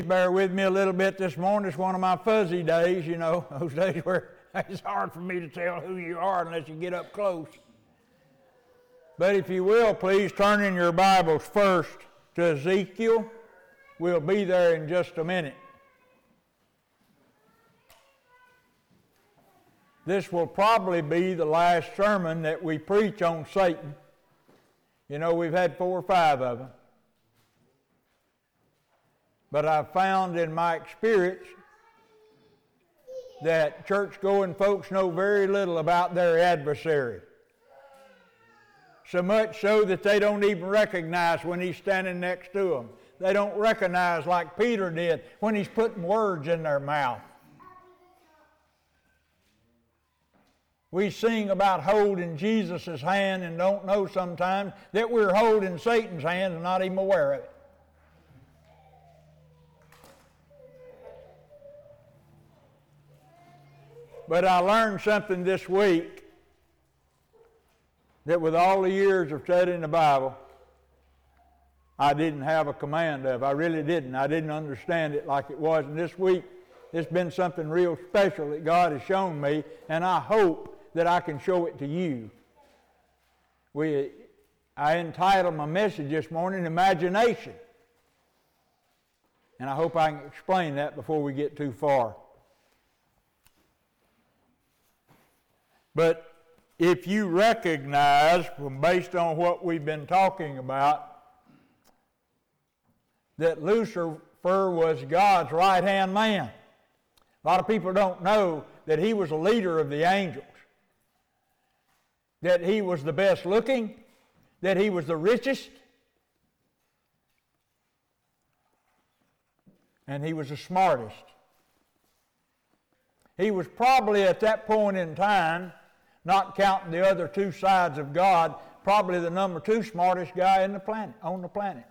Bear with me a little bit this morning. It's one of my fuzzy days, those days where it's hard for me to tell who you are unless you get up close. But if you will, please turn in your Bibles first to Ezekiel. We'll be there in just a minute. This will probably be the last sermon that we preach on Satan. We've had 4 or 5 of them. But I've found in my experience that church-going folks know very little about their adversary. So much so that they don't even recognize when he's standing next to them. They don't recognize like Peter did when he's putting words in their mouth. We sing about holding Jesus' hand and don't know sometimes that we're holding Satan's hand and not even aware of it. But I learned something this week that with all the years of studying the Bible, I didn't have a command of. I really didn't. I didn't understand it like it was. And this week, it's been something real special that God has shown me, and I hope that I can show it to you. I entitled my message this morning, Imagination. And I hope I can explain that before we get too far. But if you recognize, based on what we've been talking about, that Lucifer was God's right-hand man. A lot of people don't know that he was a leader of the angels, that he was the best looking, that he was the richest, and he was the smartest. He was probably at that point in time, not counting the other 2 sides of God, probably the number 2 smartest guy on the planet.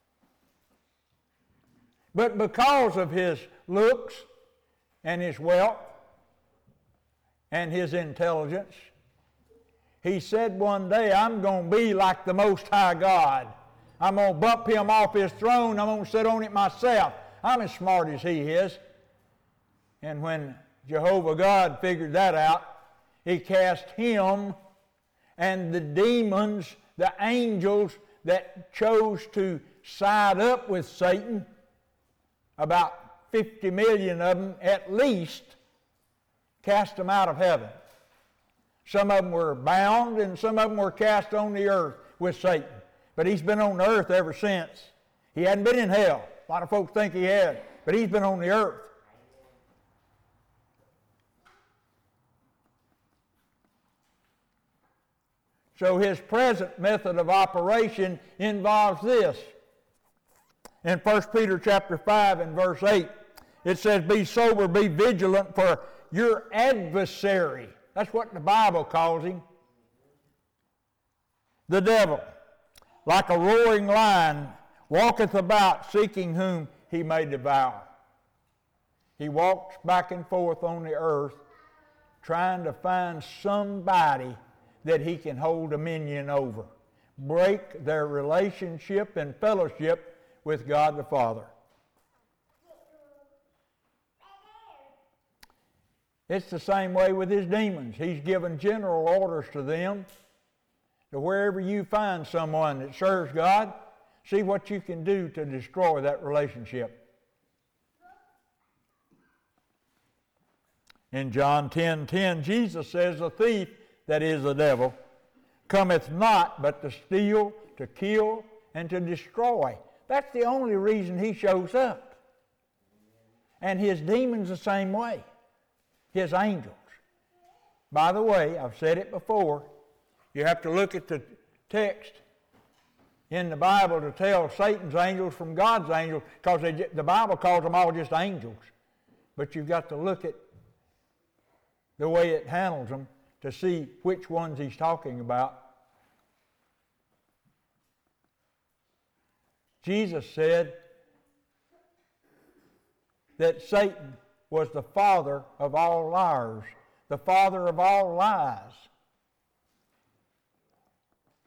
But because of his looks and his wealth and his intelligence, he said one day, I'm going to be like the Most High God. I'm going to bump him off his throne. I'm going to sit on it myself. I'm as smart as he is. And when Jehovah God figured that out, he cast him and the demons, the angels that chose to side up with Satan, about 50 million of them at least, cast them out of heaven. Some of them were bound and some of them were cast on the earth with Satan. But he's been on the earth ever since. He hadn't been in hell. A lot of folks think he had, but he's been on the earth. So his present method of operation involves this. In 1 Peter chapter 5 and verse 8, it says, be sober, be vigilant, for your adversary, that's what the Bible calls him, the devil, like a roaring lion, walketh about, seeking whom he may devour. He walks back and forth on the earth, trying to find somebody that he can hold dominion over. Break their relationship and fellowship with God the Father. It's the same way with his demons. He's given general orders to them to wherever you find someone that serves God, see what you can do to destroy that relationship. In John 10:10, Jesus says, the thief, that is the devil, cometh not but to steal, to kill, and to destroy. That's the only reason he shows up. And his demons the same way. His angels. By the way, I've said it before, you have to look at the text in the Bible to tell Satan's angels from God's angels, because the Bible calls them all just angels. But you've got to look at the way it handles them to see which ones he's talking about. Jesus said that Satan was the father of all liars, the father of all lies.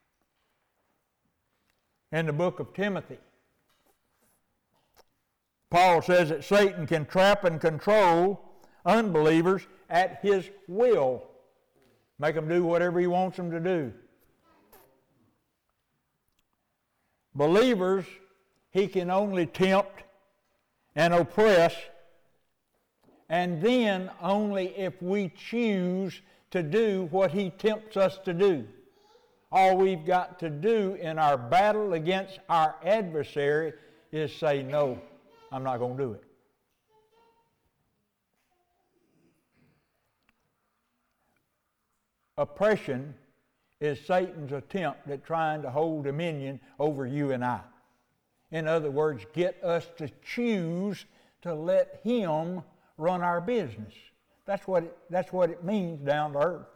In the book of Timothy, Paul says that Satan can trap and control unbelievers at his will. Make them do whatever he wants them to do. Believers, he can only tempt and oppress, and then only if we choose to do what he tempts us to do. All we've got to do in our battle against our adversary is say, no, I'm not going to do it. Oppression is Satan's attempt at trying to hold dominion over you and I. In other words, get us to choose to let him run our business. That's what it means down to earth.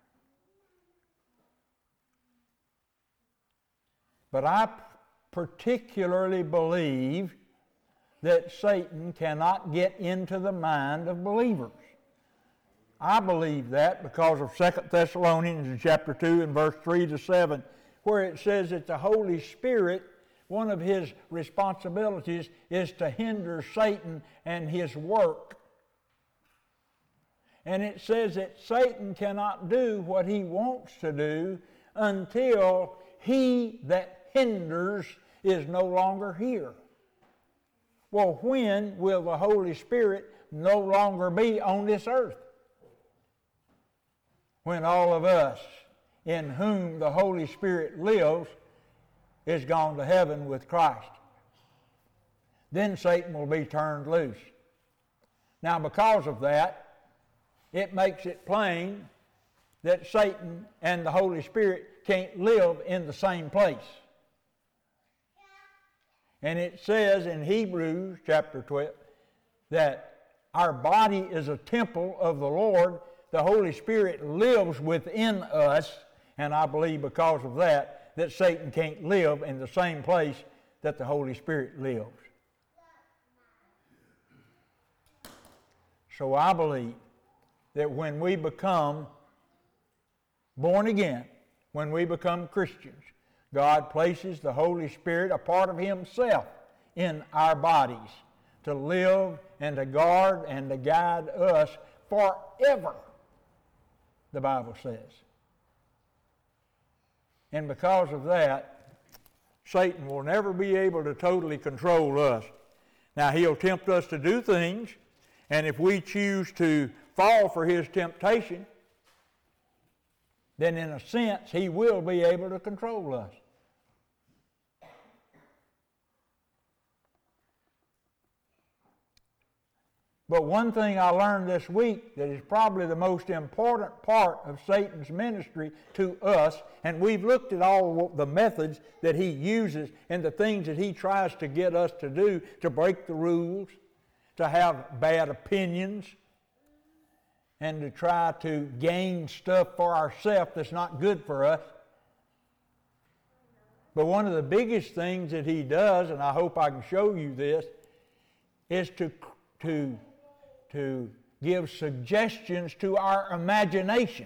But I particularly believe that Satan cannot get into the mind of believers. I believe that because of 2 Thessalonians chapter 2 and verse 3 to 7, where it says that the Holy Spirit, one of his responsibilities is to hinder Satan and his work. And it says that Satan cannot do what he wants to do until he that hinders is no longer here. Well, when will the Holy Spirit no longer be on this earth? When all of us in whom the Holy Spirit lives is gone to heaven with Christ. Then Satan will be turned loose. Now, because of that, it makes it plain that Satan and the Holy Spirit can't live in the same place. And it says in Hebrews chapter 12 that our body is a temple of the Lord. The Holy Spirit lives within us, and I believe because of that Satan can't live in the same place that the Holy Spirit lives. So I believe that when we become born again, when we become Christians, God places the Holy Spirit, a part of himself, in our bodies to live and to guard and to guide us forever, the Bible says. And because of that, Satan will never be able to totally control us. Now, he'll tempt us to do things, and if we choose to fall for his temptation, then in a sense, he will be able to control us. But one thing I learned this week that is probably the most important part of Satan's ministry to us, and we've looked at all the methods that he uses and the things that he tries to get us to do, to break the rules, to have bad opinions, and to try to gain stuff for ourselves that's not good for us. But one of the biggest things that he does, and I hope I can show you this, is to give suggestions to our imagination,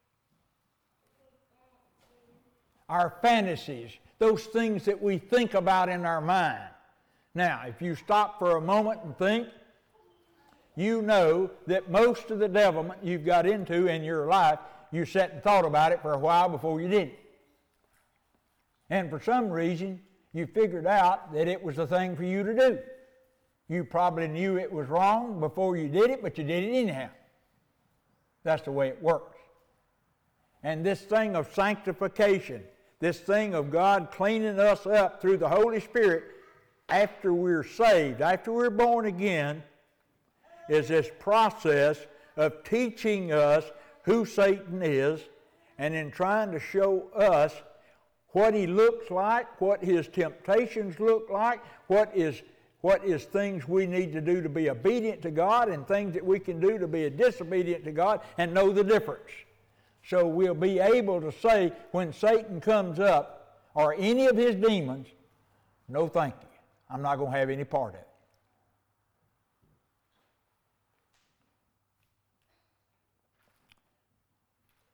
our fantasies, those things that we think about in our mind. Now, if you stop for a moment and think, you know that most of the devilment you've got into in your life, you sat and thought about it for a while before you did it. And for some reason, you figured out that it was the thing for you to do. You probably knew it was wrong before you did it, but you did it anyhow. That's the way it works. And this thing of sanctification, this thing of God cleaning us up through the Holy Spirit after we're saved, after we're born again, is this process of teaching us who Satan is and in trying to show us what he looks like, what his temptations look like, what is things we need to do to be obedient to God and things that we can do to be disobedient to God and know the difference. So we'll be able to say when Satan comes up or any of his demons, no thank you. I'm not going to have any part of it.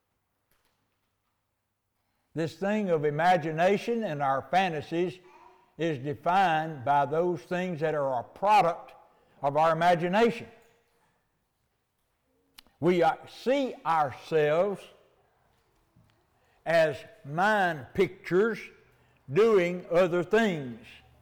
This thing of imagination and our fantasies is defined by those things that are a product of our imagination. We see ourselves as mind pictures doing other things.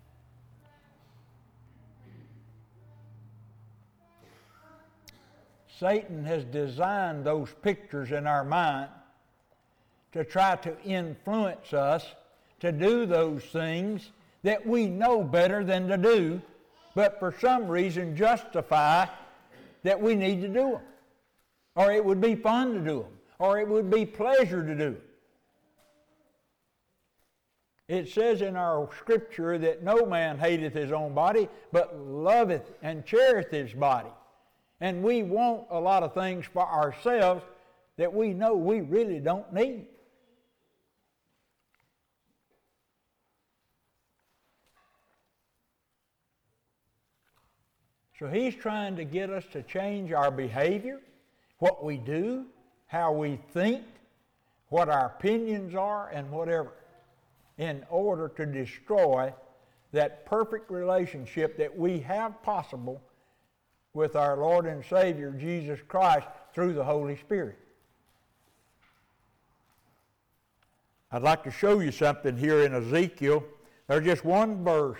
Satan has designed those pictures in our mind to try to influence us to do those things that we know better than to do, but for some reason justify that we need to do them, or it would be fun to do them, or it would be pleasure to do them. It says in our scripture that no man hateth his own body, but loveth and cherisheth his body. And we want a lot of things for ourselves that we know we really don't need. So he's trying to get us to change our behavior, what we do, how we think, what our opinions are, and whatever, in order to destroy that perfect relationship that we have possible with our Lord and Savior Jesus Christ through the Holy Spirit. I'd like to show you something here in Ezekiel. There's just one verse.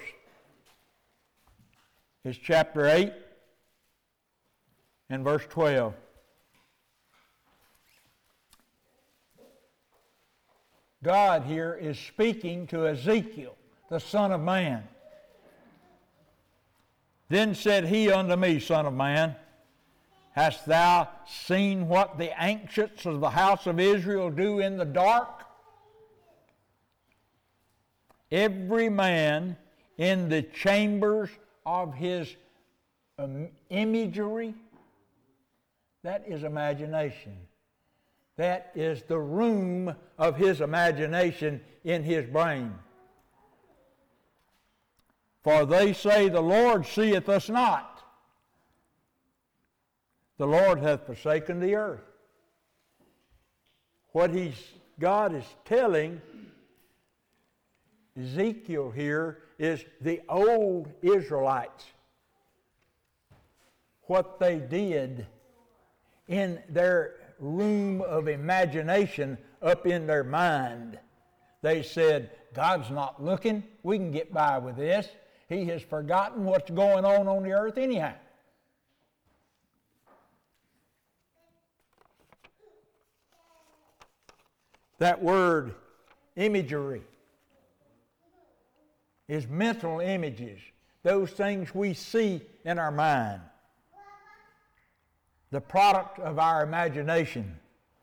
It's chapter 8 and verse 12. God here is speaking to Ezekiel, the Son of Man. Then said he unto me, Son of man, hast thou seen what the ancients of the house of Israel do in the dark? Every man in the chambers of his imagery. That is imagination. That is the room of his imagination in his brain. For they say, the Lord seeth us not. The Lord hath forsaken the earth. What God is telling Ezekiel here is the old Israelites, what they did in their room of imagination up in their mind. They said, God's not looking. We can get by with this. He has forgotten what's going on the earth anyhow. That word imagery is mental images, those things we see in our mind, the product of our imagination.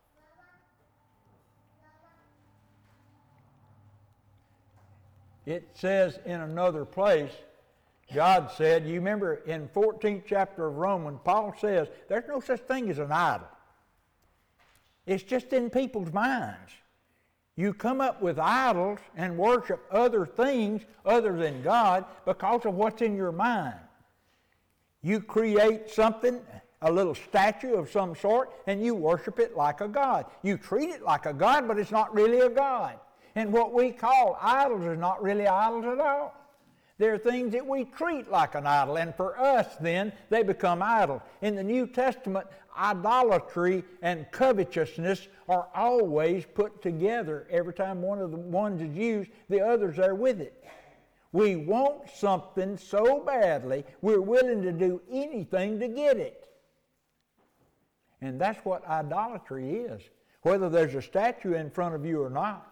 It says in another place, God said, you remember in 14th chapter of Romans, Paul says, there's no such thing as an idol. It's just in people's minds. You come up with idols and worship other things other than God because of what's in your mind. You create something, a little statue of some sort, and you worship it like a god. You treat it like a god, but it's not really a god. And what we call idols is not really idols at all. They're things that we treat like an idol, and for us then, they become idols. In the New Testament, idolatry and covetousness are always put together. Every time one of the ones is used, the other's there with it. We want something so badly, we're willing to do anything to get it. And that's what idolatry is, whether there's a statue in front of you or not.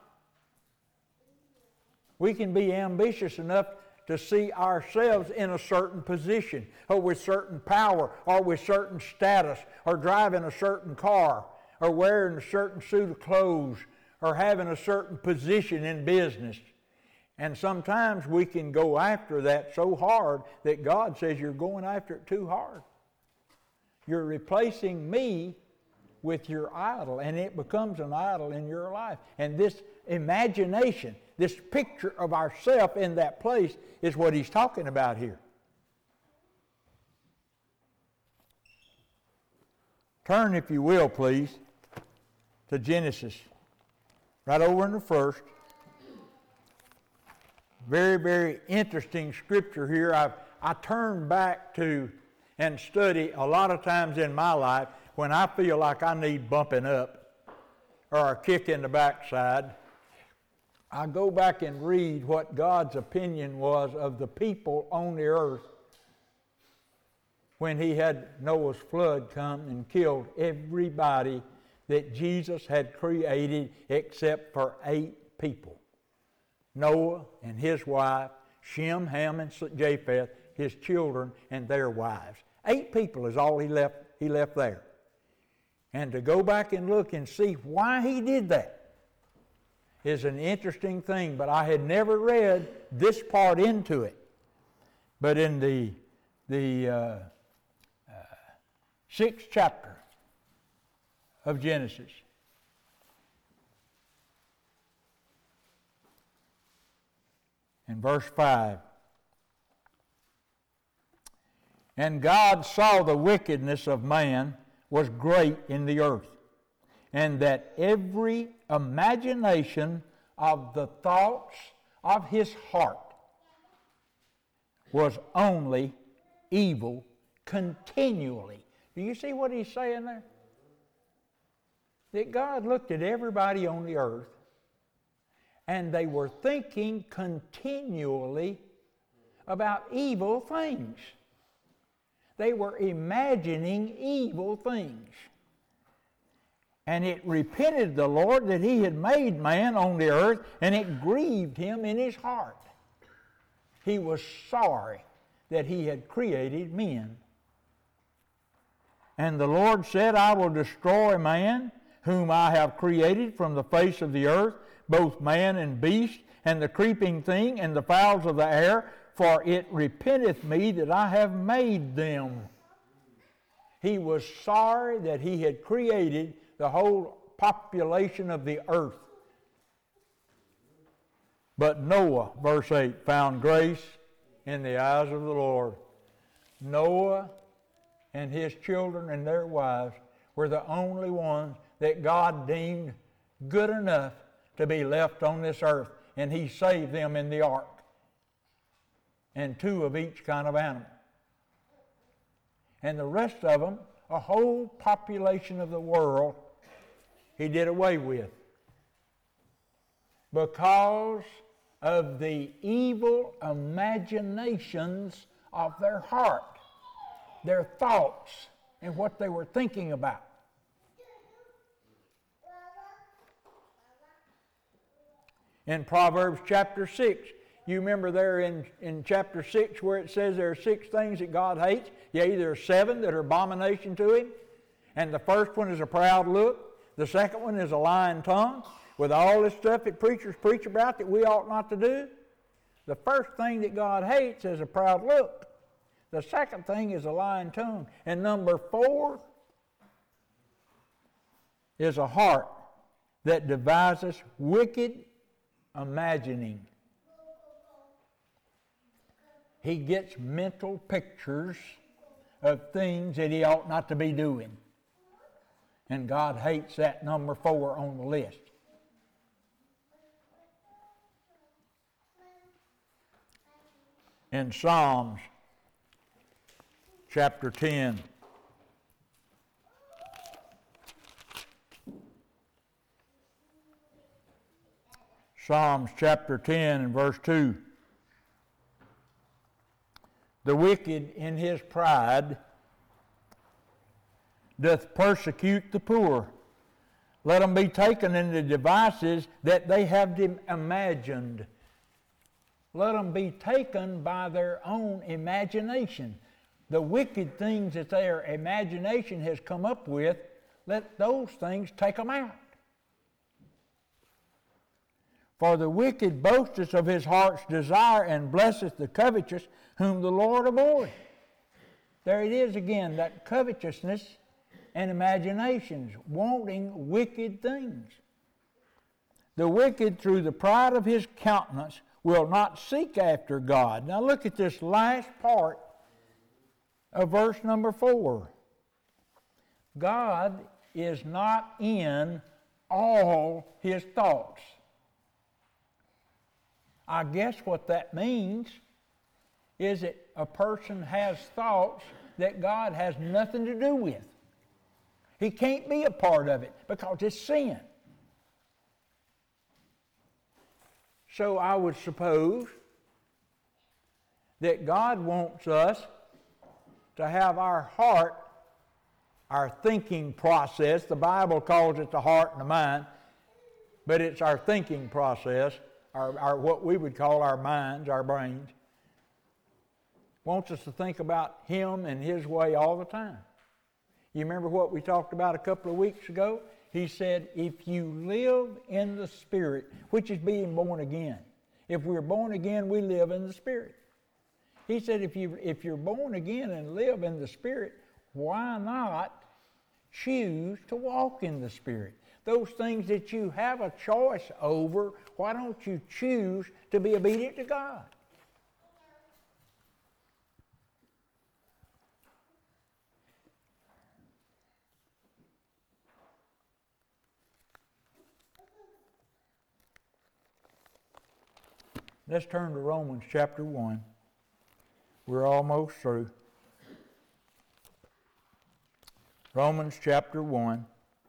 We can be ambitious enough to see ourselves in a certain position, or with certain power, or with certain status, or driving a certain car, or wearing a certain suit of clothes, or having a certain position in business. And sometimes we can go after that so hard that God says you're going after it too hard. You're replacing me with your idol, and it becomes an idol in your life. And this imagination, this picture of ourself in that place is what he's talking about here. Turn, if you will, please, to Genesis. Right over in the first. very, very interesting scripture here. I turn back to and study a lot of times in my life when I feel like I need bumping up or a kick in the backside. I go back and read what God's opinion was of the people on the earth when he had Noah's flood come and killed everybody that Jesus had created except for 8 people. Noah and his wife, Shem, Ham, and Japheth, his children, and their wives. 8 people is all he left there. And to go back and look and see why he did that is an interesting thing, but I had never read this part into it. But in the 6th chapter of Genesis, in verse 5, and God saw the wickedness of man was great in the earth, and that every imagination of the thoughts of his heart was only evil continually. Do you see what he's saying there? That God looked at everybody on the earth, and they were thinking continually about evil things. They were imagining evil things. And it repented the Lord that he had made man on the earth, and it grieved him in his heart. He was sorry that he had created men. And the Lord said, I will destroy man, whom I have created from the face of the earth, both man and beast, and the creeping thing, and the fowls of the air, for it repenteth me that I have made them. He was sorry that he had created the whole population of the earth. But Noah, verse 8, found grace in the eyes of the Lord. Noah and his children and their wives were the only ones that God deemed good enough to be left on this earth, and he saved them in the ark, and 2 of each kind of animal. And the rest of them, a whole population of the world, he did away with because of the evil imaginations of their heart, their thoughts, and what they were thinking about. In Proverbs chapter 6, you remember there in chapter 6 where it says there are 6 things that God hates. Yea, there are 7 that are abomination to him. And the first one is a proud look. The second one is a lying tongue. With all this stuff that preachers preach about that we ought not to do, the first thing that God hates is a proud look. The second thing is a lying tongue. And number 4 is a heart that devises wicked imagining. He gets mental pictures of things that he ought not to be doing. And God hates that number 4 on the list. In Psalms chapter 10, Psalms chapter 10 and verse 2. The wicked in his pride doth persecute the poor. Let them be taken in the devices that they have imagined. Let them be taken by their own imagination. The wicked things that their imagination has come up with, let those things take them out. For the wicked boasteth of his heart's desire, and blesseth the covetous, whom the Lord abhorreth. There it is again, that covetousness and imaginations, wanting wicked things. The wicked, through the pride of his countenance, will not seek after God. Now look at this last part of verse number 4. God is not in all his thoughts. I guess what that means is that a person has thoughts that God has nothing to do with. He can't be a part of it because it's sin. So I would suppose that God wants us to have our heart, our thinking process. The Bible calls it the heart and the mind, but it's our thinking process, our what we would call our minds, our brains. Wants us to think about Him and His way all the time. You remember what we talked about a couple of weeks ago? He said, if you live in the Spirit, which is being born again. If we're born again, we live in the Spirit. He said, if you're born again and live in the Spirit, why not choose to walk in the Spirit? Those things that you have a choice over, why don't you choose to be obedient to God? Let's turn to Romans chapter 1. We're almost through. Romans chapter 1.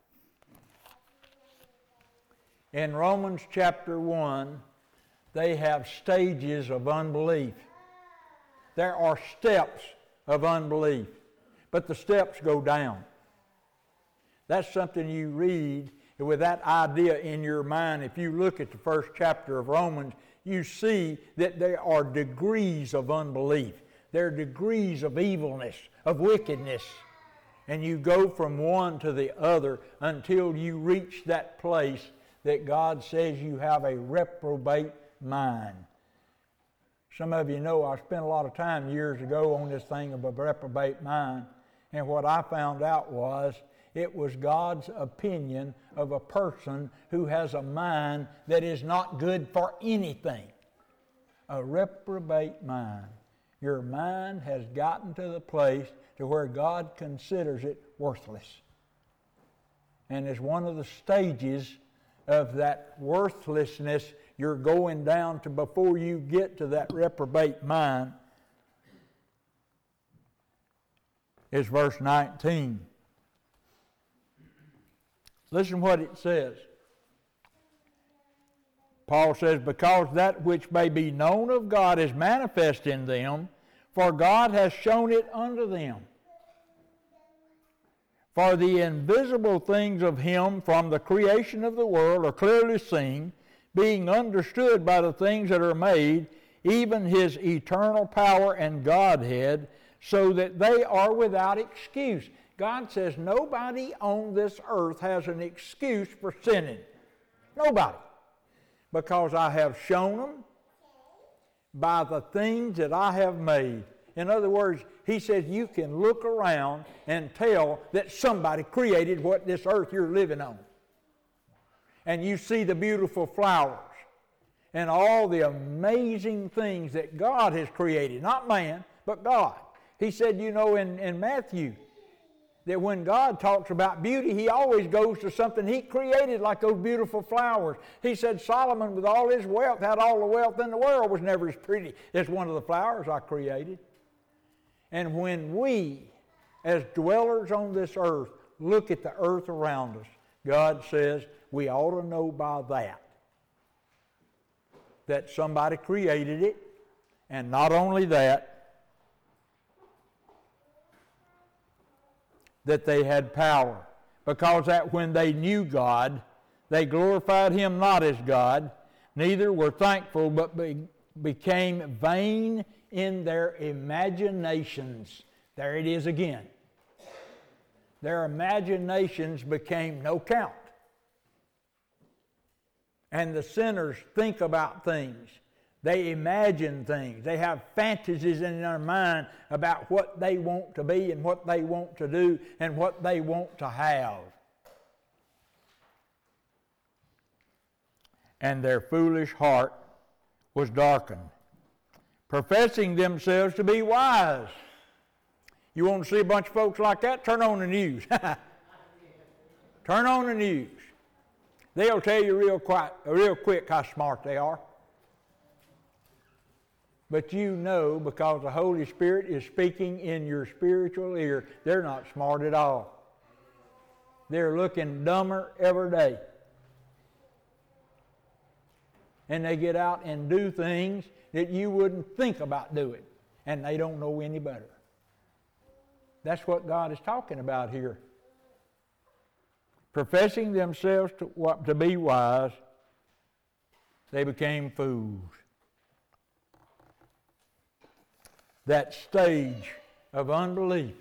In Romans chapter 1, they have stages of unbelief. There are steps of unbelief, but the steps go down. That's something you read with that idea in your mind. If you look at the first chapter of Romans, you see that there are degrees of unbelief. There are degrees of evilness, of wickedness. And you go from one to the other until you reach that place that God says you have a reprobate mind. Some of you know I spent a lot of time years ago on this thing of a reprobate mind. And what I found out was it was God's opinion of a person who has a mind that is not good for anything. A reprobate mind. Your mind has gotten to the place to where God considers it worthless. And as one of the stages of that worthlessness you're going down to before you get to that reprobate mind is verse 19. Listen what it says. Paul says, because that which may be known of God is manifest in them, for God has shown it unto them. For the invisible things of Him from the creation of the world are clearly seen, being understood by the things that are made, even His eternal power and Godhead, so that they are without excuse. God says nobody on this earth has an excuse for sinning. Nobody. Because I have shown them by the things that I have made. In other words, He says you can look around and tell that somebody created what this earth you're living on. And you see the beautiful flowers and all the amazing things that God has created. Not man, but God. He said, you know, in Matthew, that when God talks about beauty, He always goes to something He created, like those beautiful flowers. He said Solomon, with all his wealth, had all the wealth in the world, was never as pretty as one of the flowers I created. And when we, as dwellers on this earth, look at the earth around us, God says we ought to know by that somebody created it, and not only that they had power. Because that when they knew God, they glorified Him not as God, neither were thankful, but became vain in their imaginations. There it is again. Their imaginations became no count. And the sinners think about things. They imagine things. They have fantasies in their mind about what they want to be and what they want to do and what they want to have. And their foolish heart was darkened, professing themselves to be wise. You want to see a bunch of folks like that? Turn on the news. Turn on the news. They'll tell you real quick how smart they are. But you know, because the Holy Spirit is speaking in your spiritual ear, they're not smart at all. They're looking dumber every day. And they get out and do things that you wouldn't think about doing. And they don't know any better. That's what God is talking about here. Professing themselves to be wise, they became fools. That stage of unbelief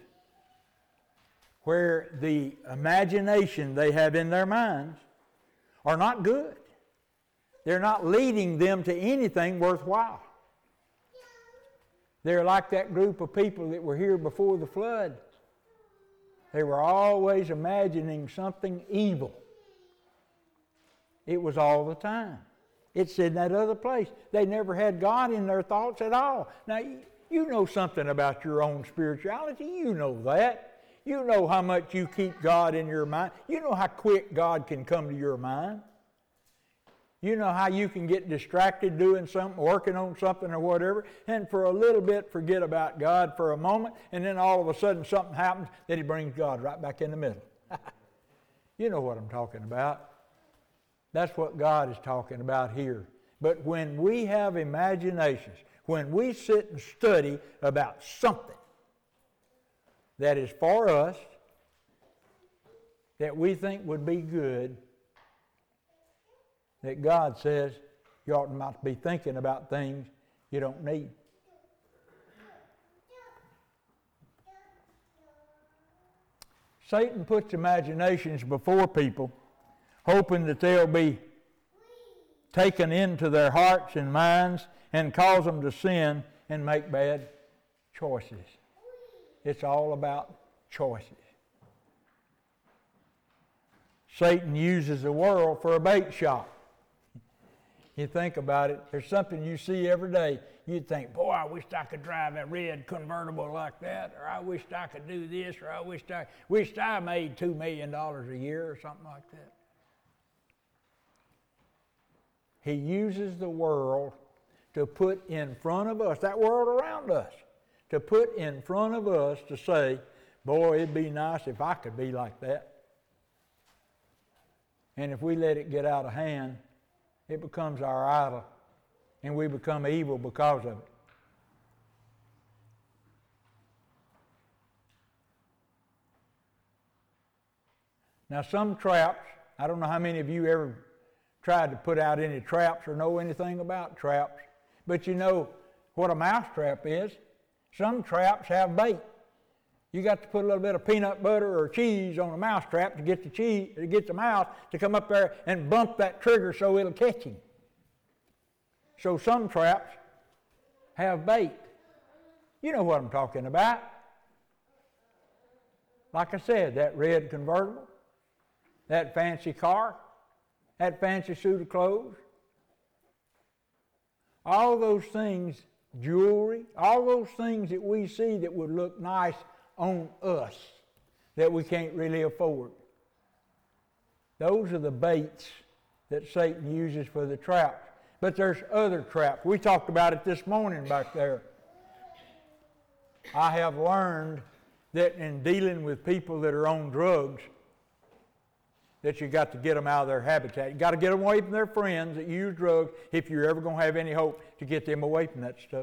where the imagination they have in their minds are not good. They're not leading them to anything worthwhile. They're like that group of people that were here before the flood. They were always imagining something evil. It was all the time. It's in that other place. They never had God in their thoughts at all. Now, you know something about your own spirituality. You know that. You know how much you keep God in your mind. You know how quick God can come to your mind. You know how you can get distracted doing something, working on something or whatever, and for a little bit forget about God for a moment, and then all of a sudden something happens that He brings God right back in the middle. You know what I'm talking about. That's what God is talking about here. But when we have imaginations, when we sit and study about something that is for us, that we think would be good, that God says you ought not to be thinking about things you don't need. Satan puts imaginations before people, hoping that they'll be taken into their hearts and minds and cause them to sin and make bad choices. It's all about choices. Satan uses the world for a bait shop. You think about it, there's something you see every day. You'd think, boy, I wish I could drive a red convertible like that, or I wish I could do this, or I wished I made $2 million a year or something like that. He uses the world to put in front of us, that world around us, to put in front of us to say, boy, it'd be nice if I could be like that. And if we let it get out of hand, it becomes our idol, and we become evil because of it. Now, some traps, I don't know how many of you ever tried to put out any traps or know anything about traps, but you know what a mouse trap is. Some traps have bait. You got to put a little bit of peanut butter or cheese on a mouse trap to get the mouse to come up there and bump that trigger so it'll catch him. So some traps have bait. You know what I'm talking about. Like I said, that red convertible, that fancy car, that fancy suit of clothes, all those things, jewelry, all those things that we see that would look nice on us that we can't really afford. Those are the baits that Satan uses for the traps. But there's other traps. We talked about it this morning back there. I have learned that in dealing with people that are on drugs, that you got to get them out of their habitat. You got to get them away from their friends that use drugs if you're ever going to have any hope to get them away from that stuff.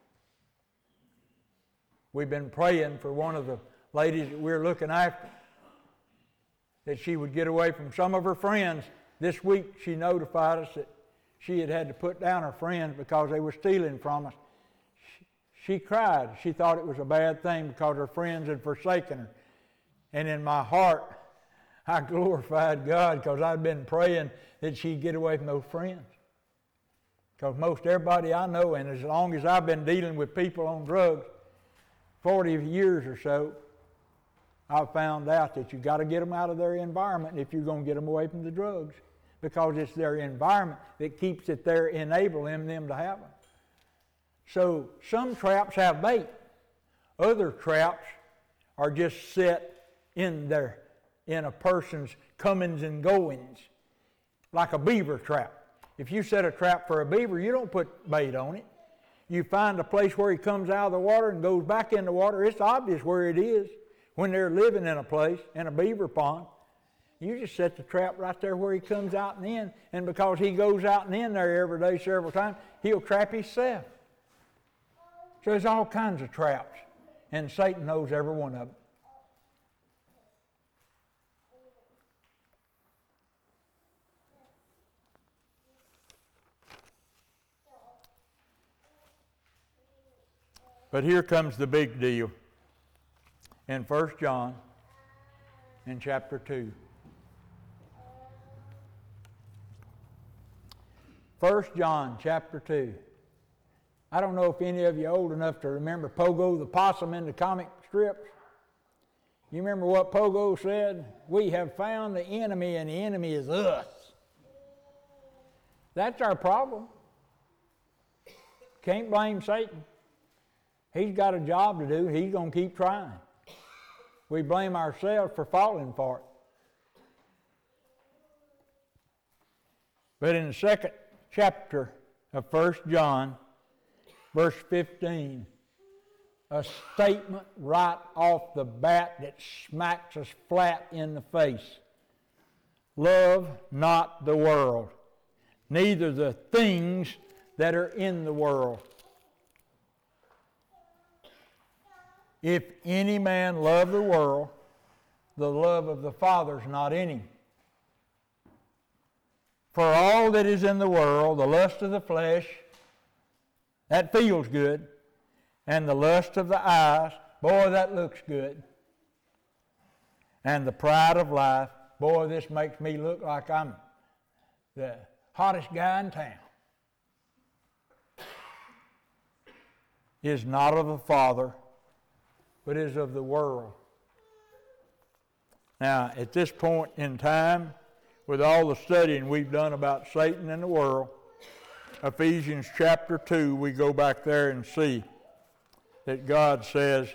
We've been praying for one of the ladies that we're looking after, that she would get away from some of her friends. This week she notified us that she had to put down her friends because they were stealing from us. She cried. She thought it was a bad thing because her friends had forsaken her. And in my heart, I glorified God because I'd been praying that she'd get away from those friends. Because most everybody I know, and as long as I've been dealing with people on drugs, 40 years or so, I've found out that you've got to get them out of their environment if you're going to get them away from the drugs, because it's their environment that keeps it there, enabling them to have them. So some traps have bait. Other traps are just set in a person's comings and goings, like a beaver trap. If you set a trap for a beaver, you don't put bait on it. you find a place where he comes out of the water and goes back in the water, it's obvious where it is. When they're living in a place, in a beaver pond, you just set the trap right there where he comes out and in. And because he goes out and in there every day several times, he'll trap himself. So there's all kinds of traps. And Satan knows every one of them. But here comes the big deal. In 1 John, in chapter 2. 1 John chapter 2. I don't know if any of you are old enough to remember Pogo the Possum in the comic strips. You remember what Pogo said? We have found the enemy and the enemy is us. That's our problem. Can't blame Satan. He's got a job to do. He's going to keep trying. We blame ourselves for falling for it. But in the second chapter of 1 John, verse 15, a statement right off the bat that smacks us flat in the face. Love not the world, neither the things that are in the world. If any man love the world, the love of the Father is not in him. For all that is in the world, the lust of the flesh, that feels good, and the lust of the eyes, boy, that looks good, and the pride of life, boy, this makes me look like I'm the hottest guy in town, is not of the Father, but is of the world. Now, at this point in time, with all the studying we've done about Satan and the world, Ephesians chapter 2, we go back there and see that God says,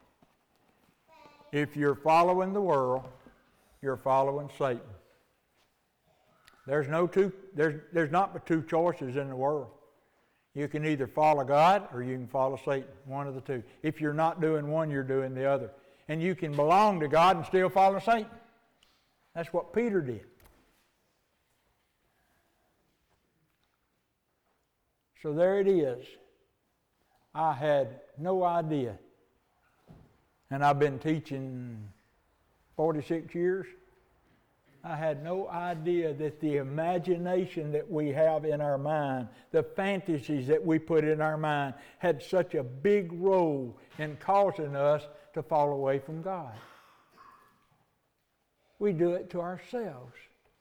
if you're following the world, you're following Satan. There's not but two choices in the world. You can either follow God or you can follow Satan, one of the two. If you're not doing one, you're doing the other. And you can belong to God and still follow Satan. That's what Peter did. So there it is. I had no idea. And I've been teaching 46 years. I had no idea that the imagination that we have in our mind, the fantasies that we put in our mind, had such a big role in causing us to fall away from God. We do it to ourselves.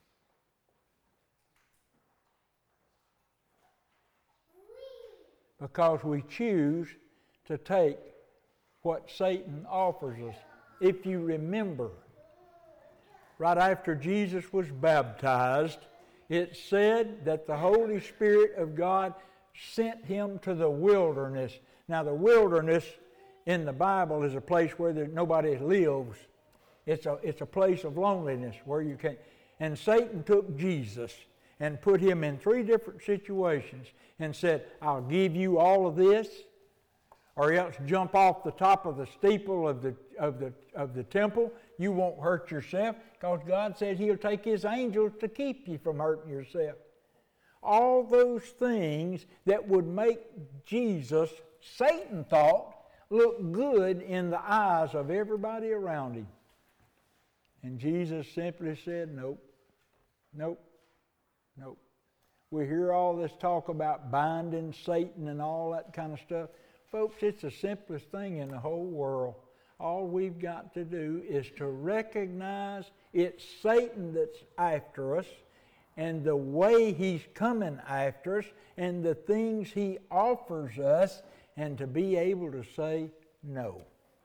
Because we choose to take what Satan offers us. If you remember, right after Jesus was baptized, it said that the Holy Spirit of God sent him to the wilderness. Now, the wilderness in the Bible is a place where nobody lives. It's a place of loneliness where you can't. And Satan took Jesus and put him in 3 different situations and said, I'll give you all of this, or else jump off the top of the steeple of the temple. You won't hurt yourself, because God said He'll take His angels to keep you from hurting yourself. All those things that would make Jesus, Satan thought, look good in the eyes of everybody around him. And Jesus simply said, nope, nope, nope. We hear all this talk about binding Satan and all that kind of stuff. Folks, it's the simplest thing in the whole world. All we've got to do is to recognize it's Satan that's after us, and the way he's coming after us, and the things he offers us, and to be able to say no.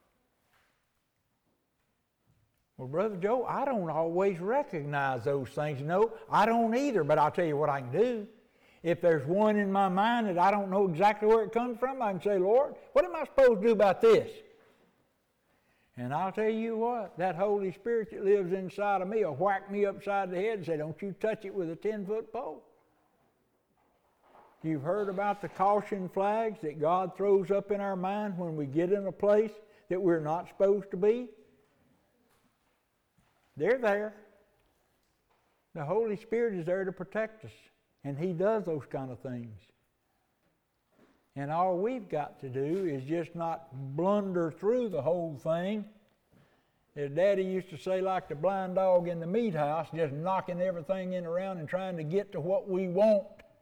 Well, Brother Joe, I don't always recognize those things. No, I don't either, but I'll tell you what I can do. If there's one in my mind that I don't know exactly where it comes from, I can say, Lord, what am I supposed to do about this? And I'll tell you what, that Holy Spirit that lives inside of me will whack me upside the head and say, don't you touch it with a 10-foot pole. You've heard about the caution flags that God throws up in our mind when we get in a place that we're not supposed to be. They're there. The Holy Spirit is there to protect us, and He does those kind of things. And all we've got to do is just not blunder through the whole thing. As Daddy used to say, like the blind dog in the meat house, just knocking everything in around and trying to get to what we want.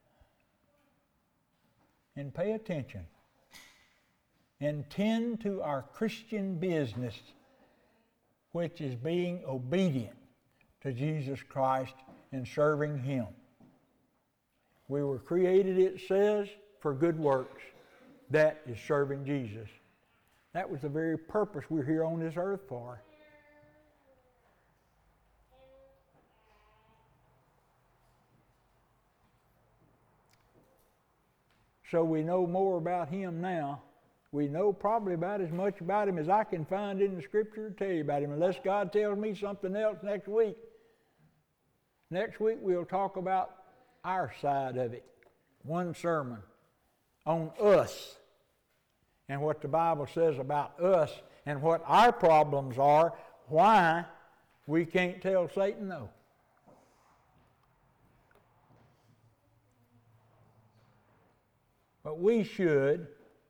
And pay attention. And tend to our Christian business, which is being obedient to Jesus Christ and serving Him. We were created, it says, for good works. That is serving Jesus. That was the very purpose we're here on this earth for. So we know more about Him now. We know probably about as much about Him as I can find in the Scripture to tell you about Him, unless God tells me something else next week. Next week we'll talk about our side of it. One sermon on us and what the Bible says about us and what our problems are, why we can't tell Satan no. But we should,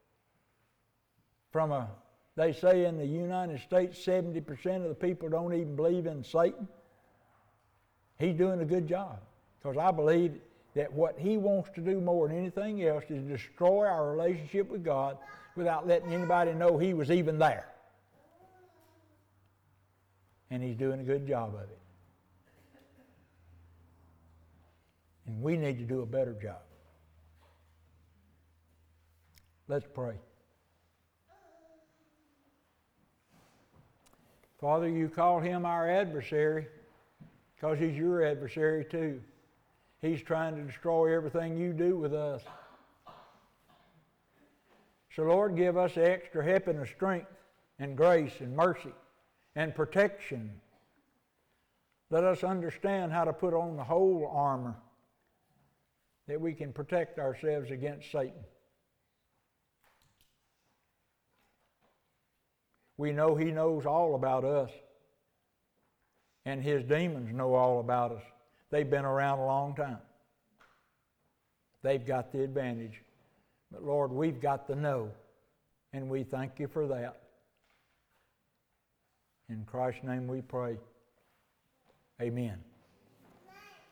they say in the United States 70% of the people don't even believe in Satan. He's doing a good job, because I believe that what he wants to do more than anything else is destroy our relationship with God without letting anybody know He was even there. And he's doing a good job of it. And we need to do a better job. Let's pray. Father, you call him our adversary because he's your adversary too. He's trying to destroy everything you do with us. So Lord, give us extra help and strength and grace and mercy and protection. Let us understand how to put on the whole armor that we can protect ourselves against Satan. We know he knows all about us, and his demons know all about us. They've been around a long time. They've got the advantage. But Lord, we've got the know, and we thank you for that. In Christ's name we pray. Amen.